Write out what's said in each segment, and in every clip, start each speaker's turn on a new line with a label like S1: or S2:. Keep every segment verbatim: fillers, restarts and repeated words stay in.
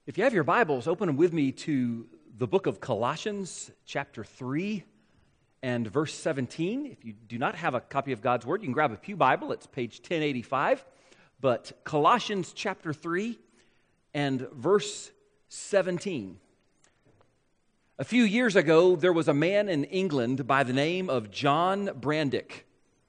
S1: If you have your Bibles, open them with me to the book of Colossians, chapter three and verse seventeen. If you do not have a copy of God's Word, you can grab a pew Bible. It's page ten eighty-five. But Colossians chapter three and verse seventeen. A few years ago, there was a man in England by the name of John Brandick.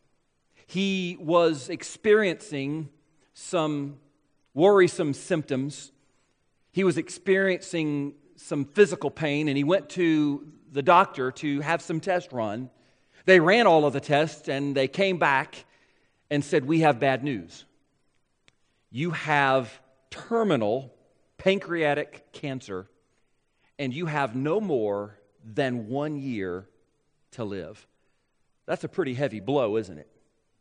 S1: He was experiencing some worrisome symptoms. He was experiencing some physical pain, and he went to the doctor to have some tests run. They ran all of the tests, and they came back and said, "We have bad news. You have terminal pancreatic cancer, and you have no more than one year to live." That's a pretty heavy blow, isn't it?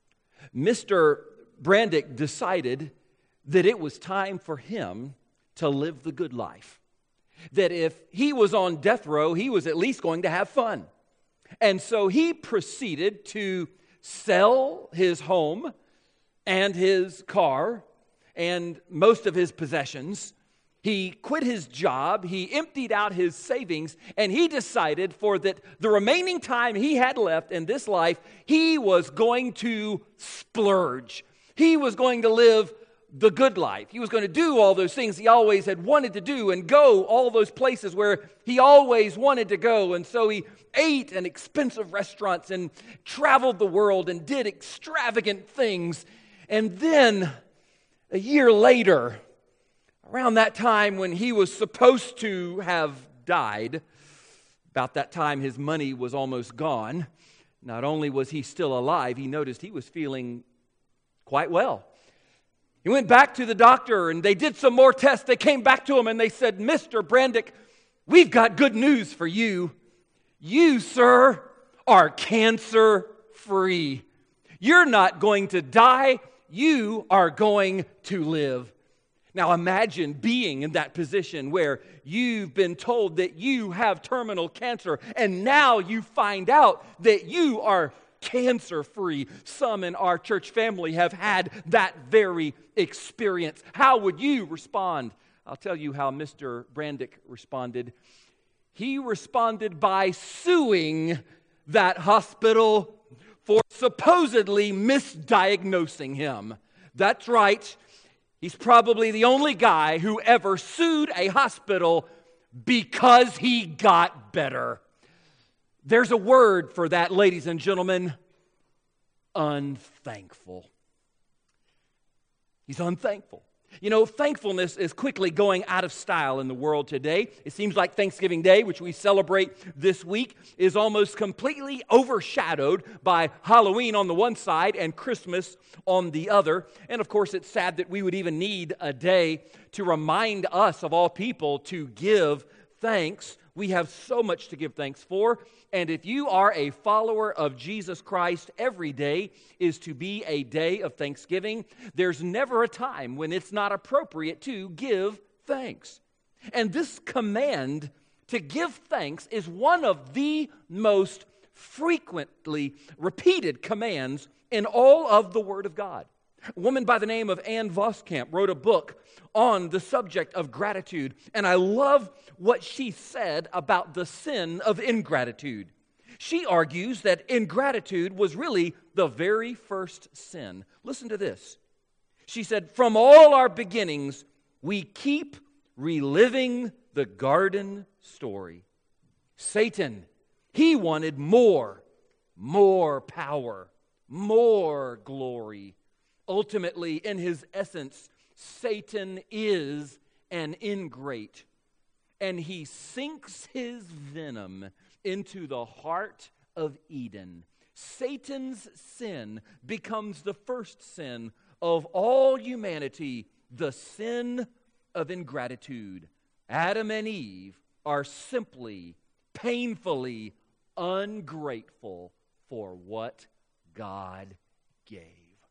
S1: Mister Brandick decided that it was time for him to live the good life. That if he was on death row, he was at least going to have fun. And so he proceeded to sell his home and his car and most of his possessions. He quit his job, he emptied out his savings, and he decided for that the remaining time he had left in this life, he was going to splurge. He was going to live the good life. He was going to do all those things he always had wanted to do and go all those places where he always wanted to go. And so he ate in expensive restaurants and traveled the world and did extravagant things. And then a year later, around that time when he was supposed to have died, about that time his money was almost gone. Not only was he still alive, he noticed he was feeling quite well. He went back to the doctor and they did some more tests. They came back to him and they said, "Mister Brandick, we've got good news for you. You, sir, are cancer-free. You're not going to die. You are going to live." Now imagine being in that position where you've been told that you have terminal cancer and now you find out that you are cancer-free. Some in our church family have had that very experience. How would you respond? I'll tell you how Mister Brandick responded. He responded by suing that hospital for supposedly misdiagnosing him. That's right. He's probably the only guy who ever sued a hospital because he got better. There's a word for that, ladies and gentlemen. Unthankful. He's unthankful. You know, thankfulness is quickly going out of style in the world today. It seems like Thanksgiving Day, which we celebrate this week, is almost completely overshadowed by Halloween on the one side and Christmas on the other. And of course, it's sad that we would even need a day to remind us, of all people, to give thanks. We have so much to give thanks for. And if you are a follower of Jesus Christ, every day is to be a day of thanksgiving. There's never a time when it's not appropriate to give thanks. And this command to give thanks is one of the most frequently repeated commands in all of the Word of God. A woman by the name of Ann Voskamp wrote a book on the subject of gratitude, and I love what she said about the sin of ingratitude. She argues that ingratitude was really the very first sin. Listen to this. She said, "From all our beginnings, we keep reliving the garden story. Satan, he wanted more, more power, more glory. Ultimately, in his essence, Satan is an ingrate, and he sinks his venom into the heart of Eden. Satan's sin becomes the first sin of all humanity, the sin of ingratitude. Adam and Eve are simply, painfully ungrateful for what God gave."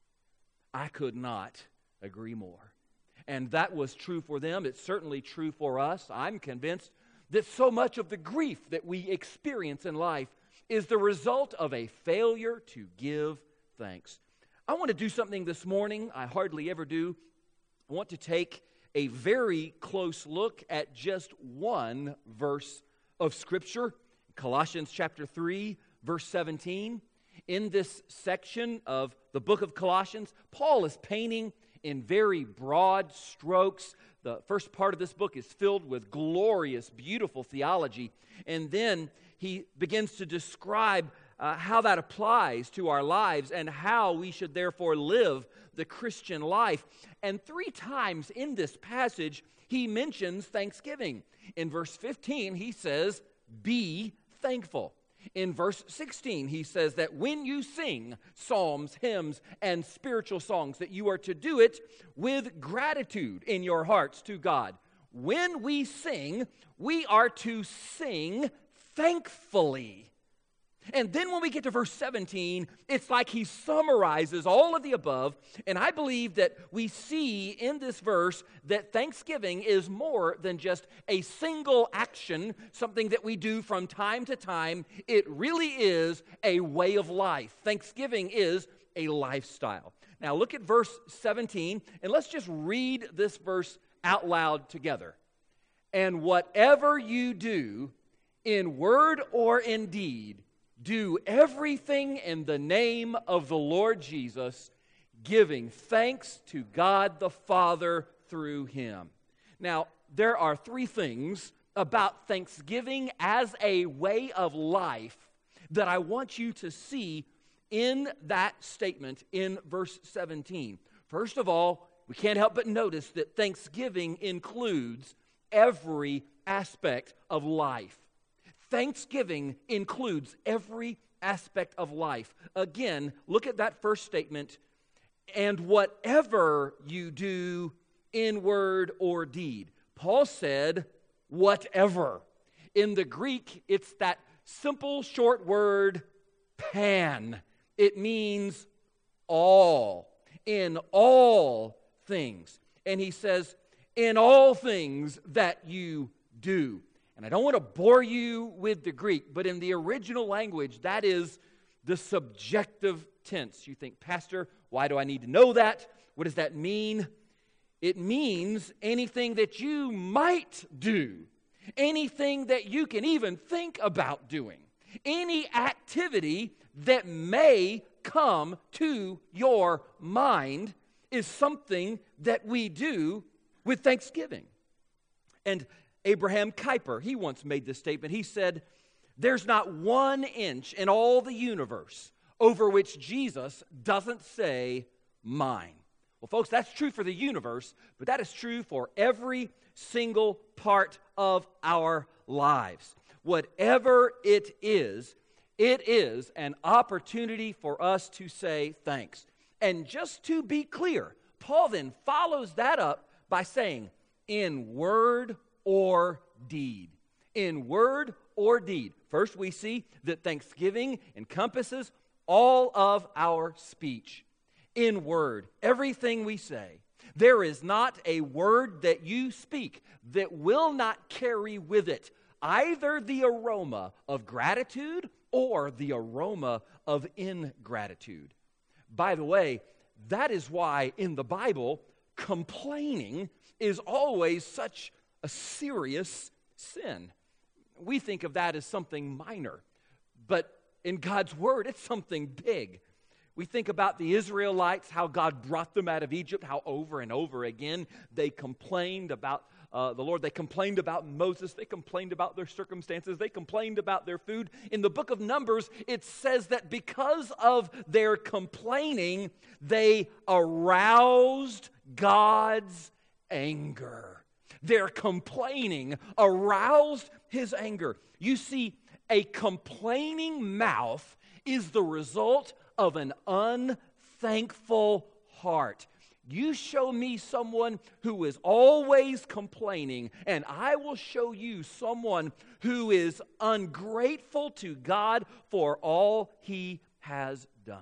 S1: I could not agree more. And that was true for them. It's certainly true for us. I'm convinced that so much of the grief that we experience in life is the result of a failure to give thanks. I want to do something this morning I hardly ever do. I want to take a very close look at just one verse of Scripture, Colossians chapter three, verse seventeen. In this section of the book of Colossians, Paul is painting in very broad strokes. The first part of this book is filled with glorious, beautiful theology. And then he begins to describe uh, how that applies to our lives and how we should therefore live the Christian life. And three times in this passage, he mentions thanksgiving. In verse fifteen, he says, "Be thankful." In verse sixteen, he says that when you sing psalms, hymns, and spiritual songs, that you are to do it with gratitude in your hearts to God. When we sing, we are to sing thankfully. And then when we get to verse seventeen, it's like he summarizes all of the above. And I believe that we see in this verse that thanksgiving is more than just a single action, something that we do from time to time. It really is a way of life. Thanksgiving is a lifestyle. Now look at verse seventeen, and let's just read this verse out loud together. "And whatever you do, in word or in deed, do everything in the name of the Lord Jesus, giving thanks to God the Father through Him." Now, there are three things about thanksgiving as a way of life that I want you to see in that statement in verse seventeen. First of all, we can't help but notice that thanksgiving includes every aspect of life. Thanksgiving includes every aspect of life. Again, look at that first statement. "And whatever you do in word or deed." Paul said, whatever. In the Greek, it's that simple short word, pan. It means all. In all things. And he says, in all things that you do. And I don't want to bore you with the Greek, but in the original language, that is the subjective tense. You think, "Pastor, why do I need to know that? What does that mean?" It means anything that you might do, anything that you can even think about doing, any activity that may come to your mind is something that we do with thanksgiving. And Abraham Kuyper, he once made this statement. He said, "There's not one inch in all the universe over which Jesus doesn't say, 'mine.'" Well, folks, that's true for the universe, but that is true for every single part of our lives. Whatever it is, it is an opportunity for us to say thanks. And just to be clear, Paul then follows that up by saying, in word or deed. In word or deed. First, we see that thanksgiving encompasses all of our speech. In word, everything we say. There is not a word that you speak that will not carry with it either the aroma of gratitude or the aroma of ingratitude. By the way, that is why in the Bible, complaining is always such a serious sin. We think of that as something minor, but in God's Word, it's something big. We think about the Israelites, how God brought them out of Egypt, how over and over again they complained about uh, the Lord. They complained about Moses. They complained about their circumstances. They complained about their food. In the book of Numbers, it says that because of their complaining, they aroused God's anger. Their complaining aroused His anger. You see, a complaining mouth is the result of an unthankful heart. You show me someone who is always complaining, and I will show you someone who is ungrateful to God for all He has done.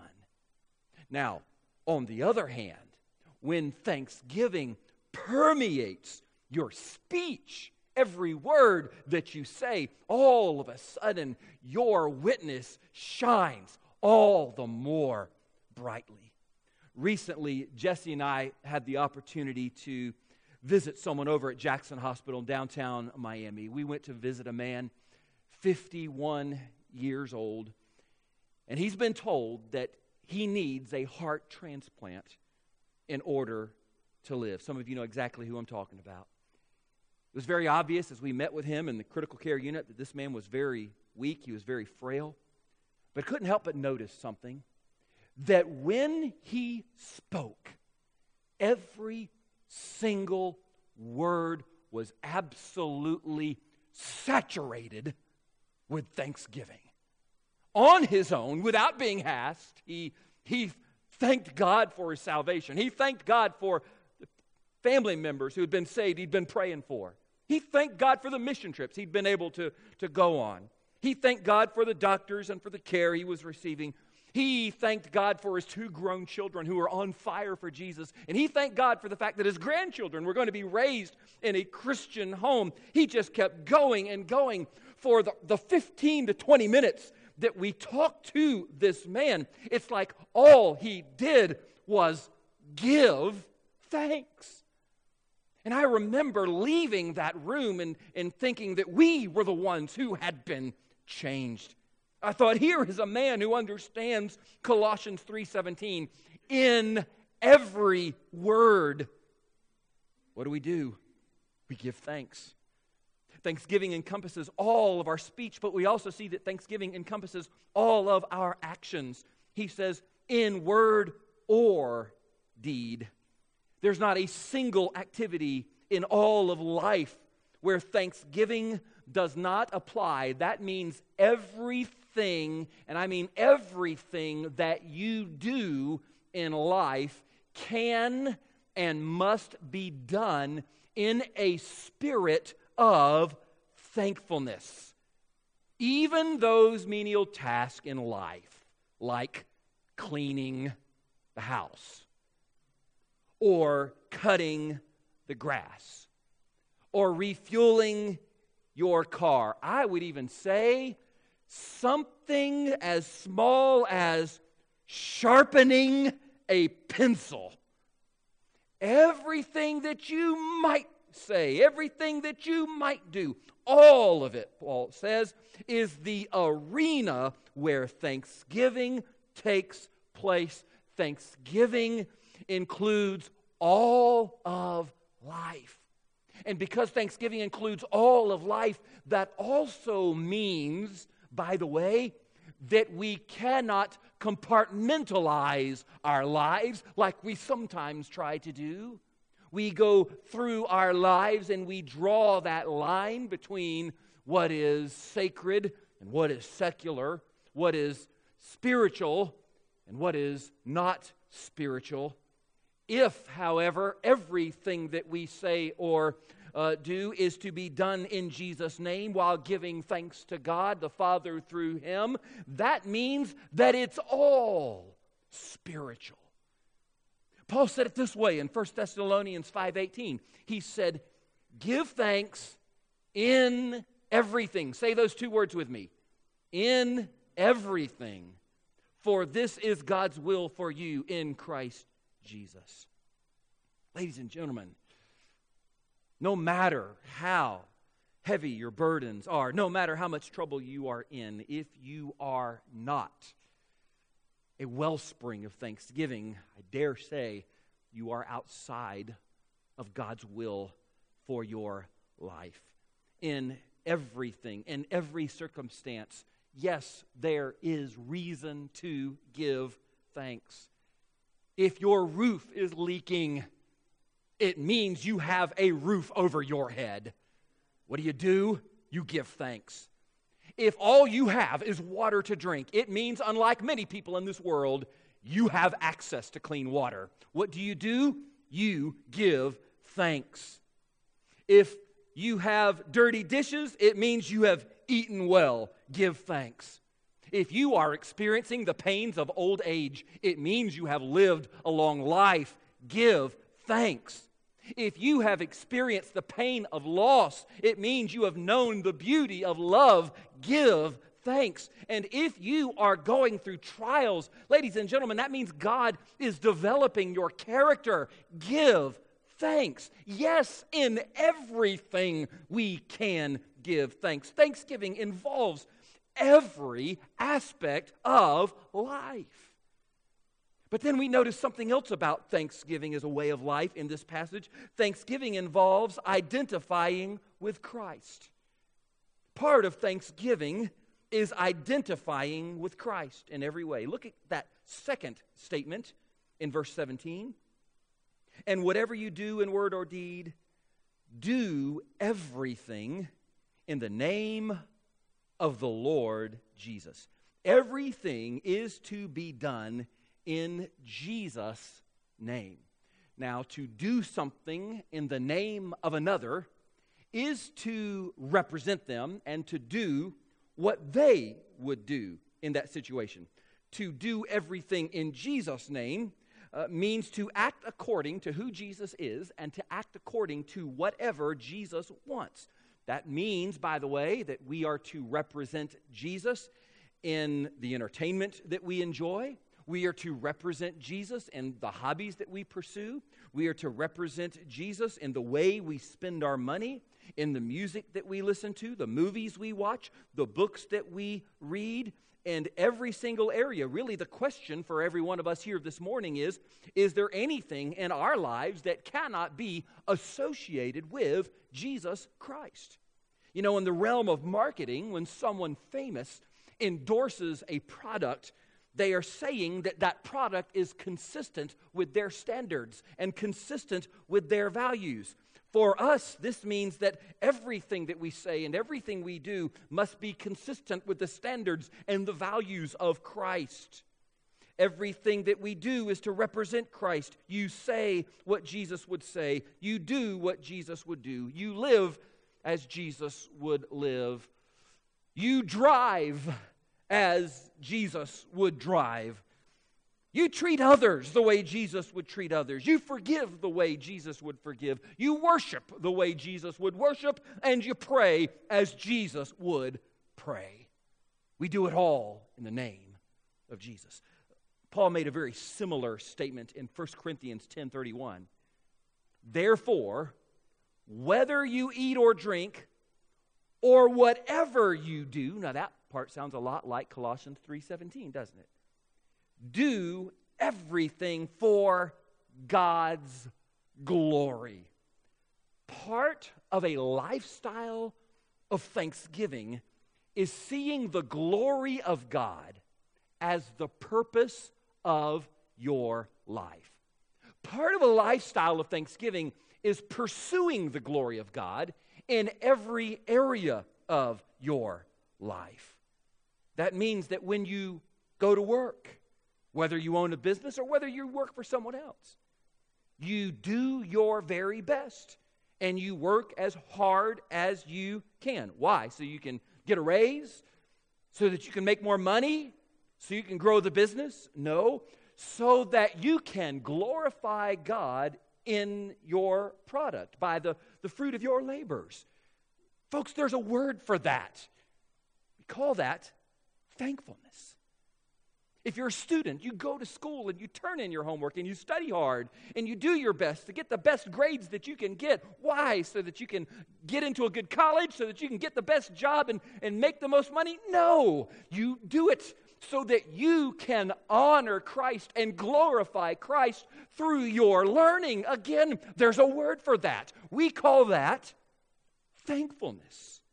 S1: Now, on the other hand, when thanksgiving permeates your speech, every word that you say, all of a sudden your witness shines all the more brightly. Recently, Jesse and I had the opportunity to visit someone over at Jackson Hospital in downtown Miami. We went to visit a man, fifty-one years old, and he's been told that he needs a heart transplant in order to live. Some of you know exactly who I'm talking about. It was very obvious as we met with him in the critical care unit that this man was very weak, he was very frail, but couldn't help but notice something, that when he spoke, every single word was absolutely saturated with thanksgiving. On his own, without being asked, he, he thanked God for his salvation. He thanked God for the family members who had been saved he'd been praying for. He thanked God for the mission trips he'd been able to, to go on. He thanked God for the doctors and for the care he was receiving. He thanked God for his two grown children who were on fire for Jesus. And he thanked God for the fact that his grandchildren were going to be raised in a Christian home. He just kept going and going for the, the fifteen to twenty minutes that we talked to this man. It's like all he did was give thanks. And I remember leaving that room and, and thinking that we were the ones who had been changed. I thought, here is a man who understands Colossians three seventeen. In every word, what do we do? We give thanks. Thanksgiving encompasses all of our speech, but we also see that Thanksgiving encompasses all of our actions. He says, in word or deed. There's not a single activity in all of life where thanksgiving does not apply. That means everything, and I mean everything that you do in life can and must be done in a spirit of thankfulness. Even those menial tasks in life, like cleaning the house, or cutting the grass, or refueling your car. I would even say something as small as sharpening a pencil. Everything that you might say, everything that you might do, all of it, Paul says, is the arena where thanksgiving takes place. Thanksgiving includes all of life. And because Thanksgiving includes all of life, that also means, by the way, that we cannot compartmentalize our lives like we sometimes try to do. We go through our lives and we draw that line between what is sacred and what is secular, what is spiritual and what is not spiritual. If, however, everything that we say or uh, do is to be done in Jesus' name while giving thanks to God the Father through Him, that means that it's all spiritual. Paul said it this way in First Thessalonians five eighteen. He said, give thanks in everything. Say those two words with me. In everything. For this is God's will for you in Christ Jesus. Ladies and gentlemen, no matter how heavy your burdens are, no matter how much trouble you are in, if you are not a wellspring of thanksgiving, I dare say you are outside of God's will for your life. In everything, in every circumstance, yes, there is reason to give thanks. If your roof is leaking, it means you have a roof over your head. What do you do? You give thanks. If all you have is water to drink, it means, unlike many people in this world, you have access to clean water. What do you do? You give thanks. If you have dirty dishes, it means you have eaten well. Give thanks. If you are experiencing the pains of old age, it means you have lived a long life. Give thanks. If you have experienced the pain of loss, it means you have known the beauty of love. Give thanks. And if you are going through trials, ladies and gentlemen, that means God is developing your character. Give thanks. Yes, in everything we can give thanks. Thanksgiving involves every aspect of life. But then we notice something else about thanksgiving as a way of life in this passage. Thanksgiving involves identifying with Christ. Part of thanksgiving is identifying with Christ in every way. Look at that second statement in verse seventeen. And whatever you do in word or deed, do everything in the name of the Lord Jesus. Everything is to be done in Jesus' name. Now, to do something in the name of another is to represent them and to do what they would do in that situation. To do everything in Jesus' name uh, means to act according to who Jesus is and to act according to whatever Jesus wants. That means, by the way, that we are to represent Jesus in the entertainment that we enjoy. We are to represent Jesus in the hobbies that we pursue. We are to represent Jesus in the way we spend our money, in the music that we listen to, the movies we watch, the books that we read, and every single area. Really, the question for every one of us here this morning is, is there anything in our lives that cannot be associated with Jesus Christ? You know, in the realm of marketing, when someone famous endorses a product, they are saying that that product is consistent with their standards and consistent with their values. For us, this means that everything that we say and everything we do must be consistent with the standards and the values of Christ. Everything that we do is to represent Christ. You say what Jesus would say. You do what Jesus would do. You live as Jesus would live. You drive as Jesus would drive. You treat others the way Jesus would treat others. You forgive the way Jesus would forgive. You worship the way Jesus would worship. And you pray as Jesus would pray. We do it all in the name of Jesus. Paul made a very similar statement in First Corinthians ten thirty-one. Therefore, whether you eat or drink, or whatever you do, now that part sounds a lot like Colossians three seventeen, doesn't it? Do everything for God's glory. Part of a lifestyle of thanksgiving is seeing the glory of God as the purpose of your life. Part of a lifestyle of thanksgiving is pursuing the glory of God in every area of your life. That means that when you go to work, whether you own a business or whether you work for someone else, you do your very best and you work as hard as you can. Why? So you can get a raise? So that you can make more money? So you can grow the business? No. So that you can glorify God in your product by the, the fruit of your labors. Folks, there's a word for that. We call that thankfulness. If you're a student, you go to school and you turn in your homework and you study hard and you do your best to get the best grades that you can get. Why? So that you can get into a good college, so that you can get the best job and, and make the most money? No, you do it so that you can honor Christ and glorify Christ through your learning. Again, there's a word for that. We call that thankfulness.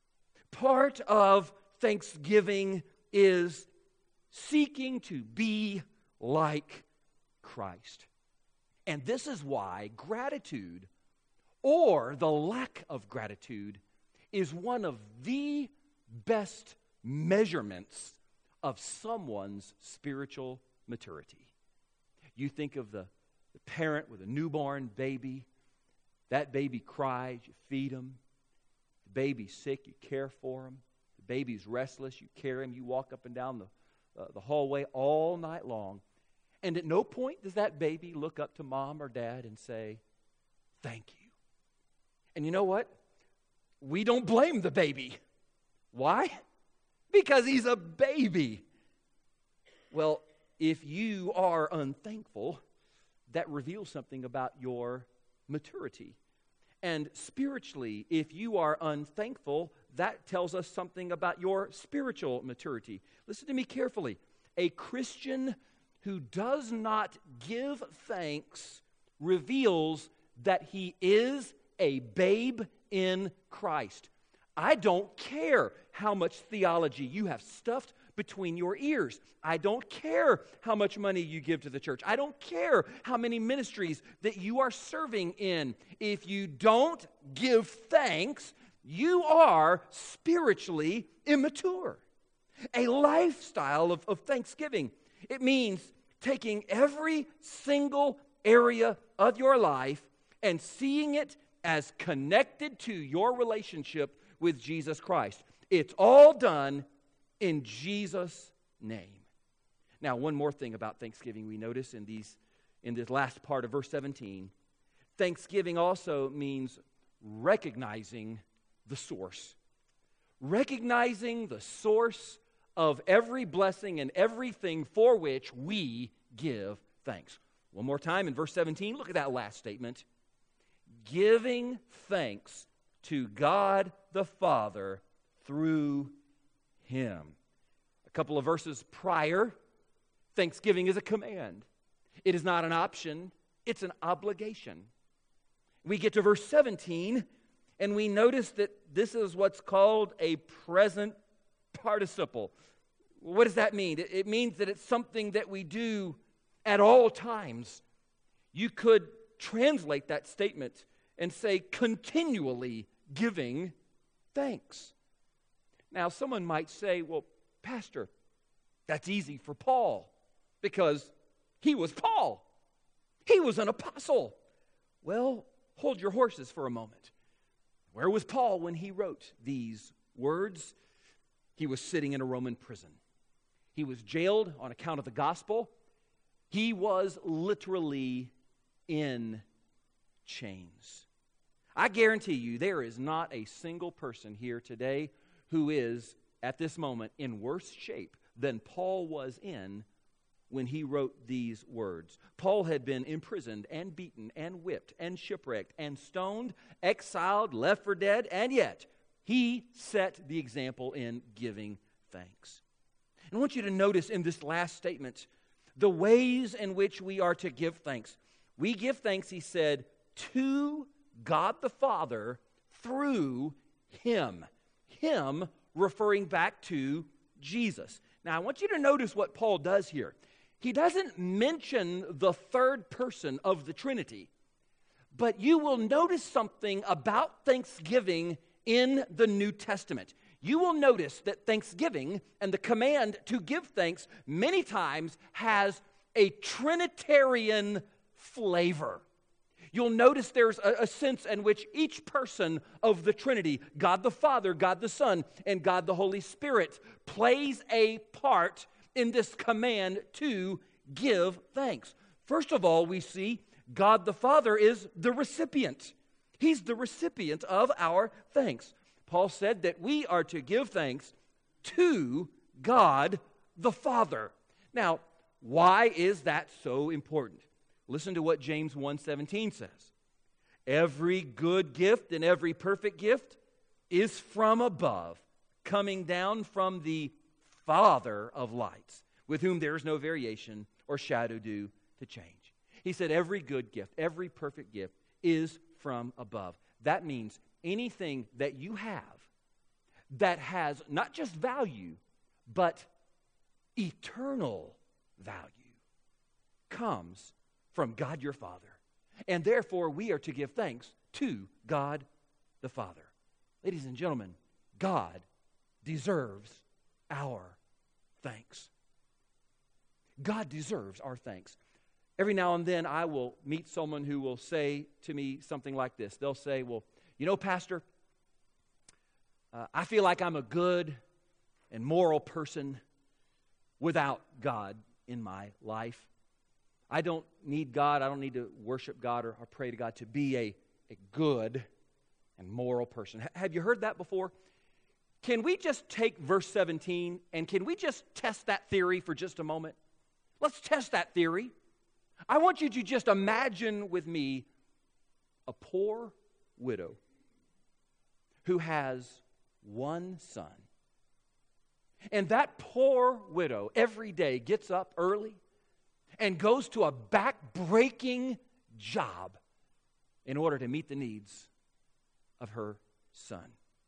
S1: Part of thanksgiving is seeking to be like Christ. And this is why gratitude, or the lack of gratitude, is one of the best measurements of someone's spiritual maturity. You think of the, the parent with a newborn baby. That baby cries, you feed him. The baby's sick, you care for him. The baby's restless, you carry him. You walk up and down the Uh, the hallway all night long. And at no point does that baby look up to mom or dad and say, thank you. And you know what? We don't blame the baby. Why? Because he's a baby. Well, if you are unthankful, that reveals something about your maturity. And spiritually, if you are unthankful, that tells us something about your spiritual maturity. Listen to me carefully. A Christian who does not give thanks reveals that he is a babe in Christ. I don't care how much theology you have stuffed between your ears. I don't care how much money you give to the church. I don't care how many ministries that you are serving in. If you don't give thanks, you are spiritually immature. A lifestyle of, of thanksgiving. It means taking every single area of your life and seeing it as connected to your relationship with Jesus Christ. It's all done in Jesus' name. Now, one more thing about thanksgiving we notice in these in this last part of verse seventeen. Thanksgiving also means recognizing the source. Recognizing the source of every blessing and everything for which we give thanks. One more time in verse seventeen, look at that last statement. Giving thanks to God the Father through Him. A couple of verses prior, thanksgiving is a command. It is not an option, it's an obligation. We get to verse seventeen, and we notice that this is what's called a present participle. What does that mean? It means that it's something that we do at all times. You could translate that statement and say continually giving thanks. Now, someone might say, well, Pastor, that's easy for Paul because he was Paul. He was an apostle. Well, hold your horses for a moment. Where was Paul when he wrote these words? He was sitting in a Roman prison. He was jailed on account of the gospel. He was literally in chains. I guarantee you there is not a single person here today who is, at this moment, in worse shape than Paul was in when he wrote these words. Paul had been imprisoned and beaten and whipped and shipwrecked and stoned, exiled, left for dead, and yet he set the example in giving thanks. And I want you to notice in this last statement the ways in which we are to give thanks. We give thanks, he said, to God the Father through Him. Him referring back to Jesus. Now, I want you to notice what Paul does here. He doesn't mention the third person of the Trinity, but you will notice something about thanksgiving in the New Testament. You will notice that thanksgiving and the command to give thanks many times has a Trinitarian flavor. You'll notice there's a, a sense in which each person of the Trinity, God the Father, God the Son, and God the Holy Spirit, plays a part in this command to give thanks. First of all, we see God the Father is the recipient. He's the recipient of our thanks. Paul said that we are to give thanks to God the Father. Now, why is that so important? Listen to what James one seventeen says. Every good gift and every perfect gift is from above, coming down from the Father of lights, with whom there is no variation or shadow due to change. He said every good gift, every perfect gift is from above. That means anything that you have that has not just value, but eternal value comes from God your Father. And therefore, we are to give thanks to God the Father. Ladies and gentlemen, God deserves our thanks. God deserves our thanks. Every now and then, I will meet someone who will say to me something like this. They'll say, well, you know, Pastor, uh, I feel like I'm a good and moral person without God in my life. I don't need God. I don't need to worship God or, or pray to God to be a, a good and moral person. H- have you heard that before? Can we just take verse seventeen and can we just test that theory for just a moment? Let's test that theory. I want you to just imagine with me a poor widow who has one son. And that poor widow every day gets up early and goes to a back-breaking job in order to meet the needs of her son.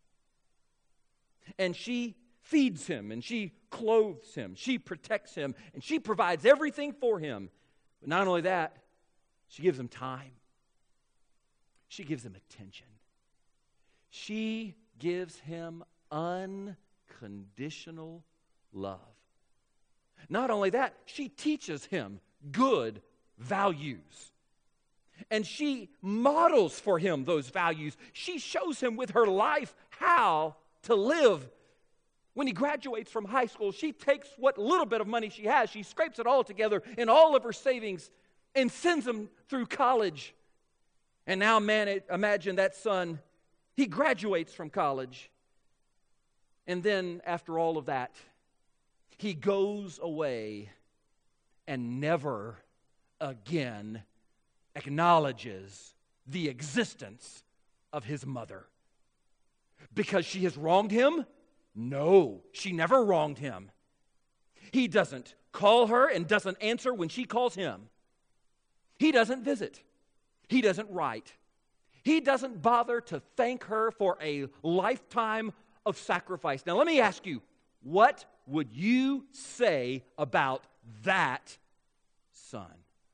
S1: And she feeds him, and she clothes him, she protects him, and she provides everything for him. But not only that, she gives him time. She gives him attention. She gives him unconditional love. Not only that, she teaches him good values. And she models for him those values. She shows him with her life how to live. When he graduates from high school, she takes what little bit of money she has, she scrapes it all together in all of her savings and sends him through college. And now, man, imagine that son, he graduates from college. And then, after all of that, he goes away and never again acknowledges the existence of his mother. Because she has wronged him? No, she never wronged him. He doesn't call her and doesn't answer when she calls him. He doesn't visit. He doesn't write. He doesn't bother to thank her for a lifetime of sacrifice. Now let me ask you, what would you say about that son?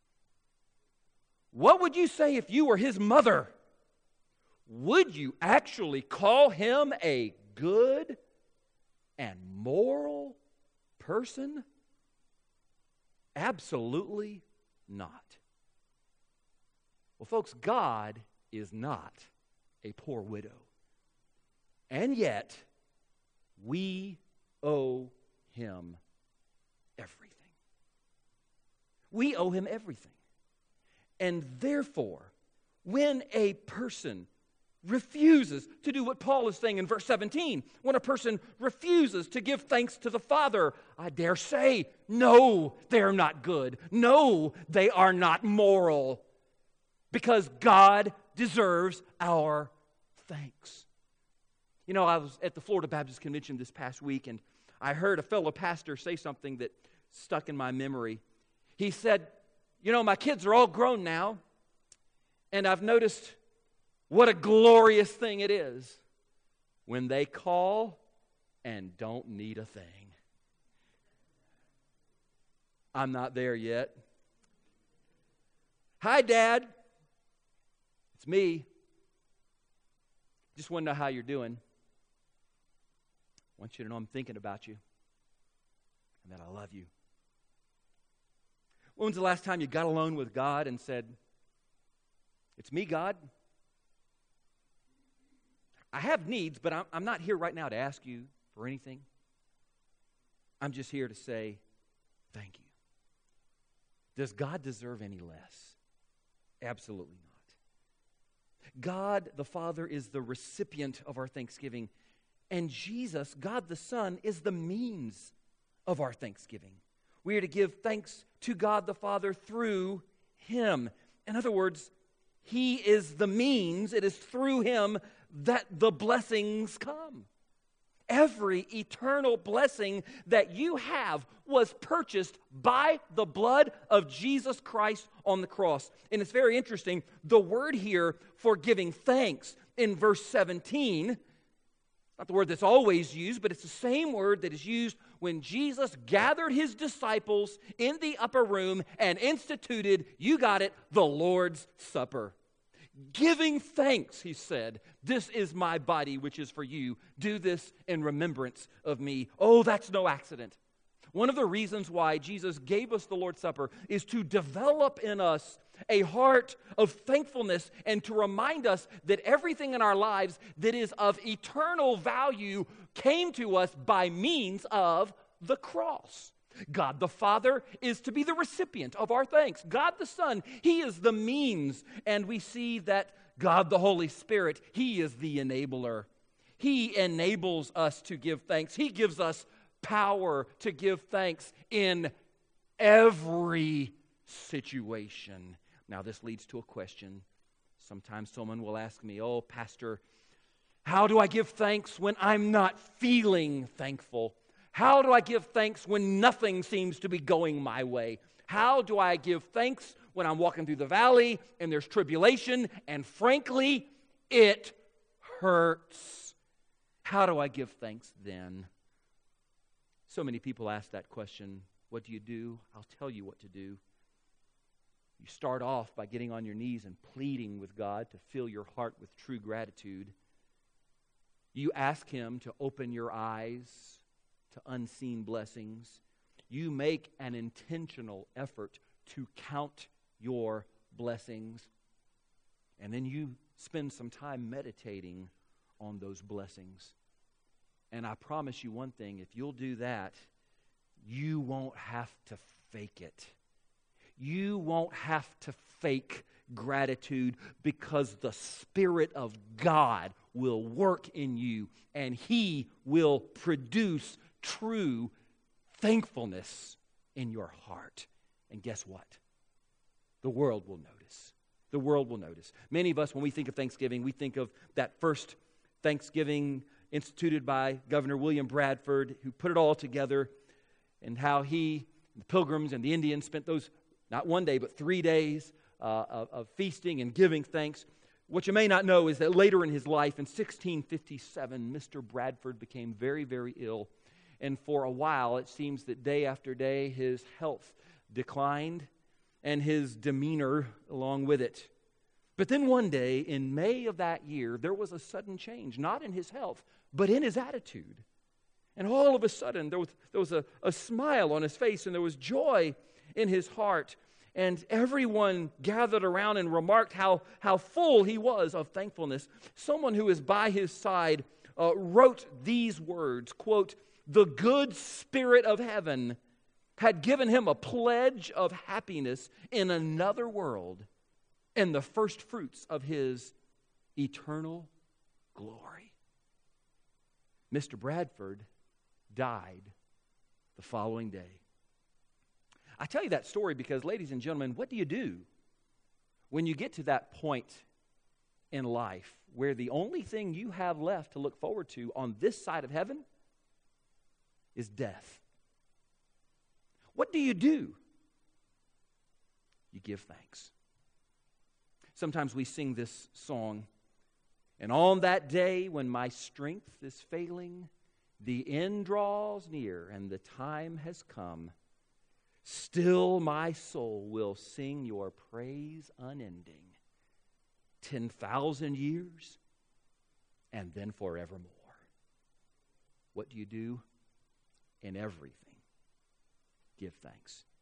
S1: What would you say if you were his mother? Would you actually call him a good and moral person? Absolutely not. Well, folks, God is not a poor widow. And yet, we owe him everything. We owe him everything. And therefore, when a person refuses to do what Paul is saying in verse seventeen, when a person refuses to give thanks to the Father, I dare say, no, they're not good. No, they are not moral. Because God deserves our thanks. You know, I was at the Florida Baptist Convention this past week, and I heard a fellow pastor say something that stuck in my memory. He said, you know, my kids are all grown now, and I've noticed what a glorious thing it is when they call and don't need a thing. I'm not there yet. Hi, Dad. It's me. Just want to know how you're doing. I want you to know I'm thinking about you and that I love you. When was the last time you got alone with God and said, it's me, God? I have needs, but I'm, I'm not here right now to ask you for anything. I'm just here to say thank you. Does God deserve any less? Absolutely not. God the Father is the recipient of our thanksgiving, and Jesus, God the Son, is the means of our thanksgiving. We are to give thanks to God the Father through Him. In other words, He is the means. It is through Him that the blessings come. Every eternal blessing that you have was purchased by the blood of Jesus Christ on the cross. And it's very interesting, the word here for giving thanks in verse seventeen, not the word that's always used, but it's the same word that is used when Jesus gathered His disciples in the upper room and instituted, you got it, the Lord's Supper. Giving thanks, He said, this is my body which is for you. Do this in remembrance of me. Oh, that's no accident. One of the reasons why Jesus gave us the Lord's Supper is to develop in us a heart of thankfulness and to remind us that everything in our lives that is of eternal value came to us by means of the cross. God the Father is to be the recipient of our thanks. God the Son, He is the means. And we see that God the Holy Spirit, He is the enabler. He enables us to give thanks. He gives us power to give thanks in every situation. Now this leads to a question. Sometimes someone will ask me, "Oh, Pastor, how do I give thanks when I'm not feeling thankful? How do I give thanks when nothing seems to be going my way? How do I give thanks when I'm walking through the valley and there's tribulation and frankly, it hurts? How do I give thanks then?" So many people ask that question. What do you do? I'll tell you what to do. You start off by getting on your knees and pleading with God to fill your heart with true gratitude. You ask Him to open your eyes to unseen blessings. You make an intentional effort to count your blessings. And then you spend some time meditating on those blessings. And I promise you one thing, if you'll do that, you won't have to fake it. You won't have to fake gratitude because the Spirit of God will work in you and He will produce true thankfulness in your heart. And guess what? The world will notice. The world will notice. Many of us, when we think of Thanksgiving, we think of that first Thanksgiving instituted by Governor William Bradford, who put it all together, and how he, the Pilgrims and the Indians spent those, not one day, but three days uh, of, of feasting and giving thanks. What you may not know is that later in his life, in sixteen fifty-seven, Mister Bradford became very, very ill. And for a while, it seems that day after day, his health declined and his demeanor along with it. But then one day, in May of that year, there was a sudden change, not in his health, but in his attitude. And all of a sudden, there was, there was a, a smile on his face, and there was joy in his heart. And everyone gathered around and remarked how, how full he was of thankfulness. Someone who is by his side uh, wrote these words, quote, "The good spirit of heaven had given him a pledge of happiness in another world and the first fruits of his eternal glory." Mister Bradford died the following day. I tell you that story because, ladies and gentlemen, what do you do when you get to that point in life where the only thing you have left to look forward to on this side of heaven is death? What do you do? You give thanks. Sometimes we sing this song, "And on that day when my strength is failing, the end draws near and the time has come, still my soul will sing your praise unending, ten thousand years and then forevermore." What do you do? In everything, give thanks.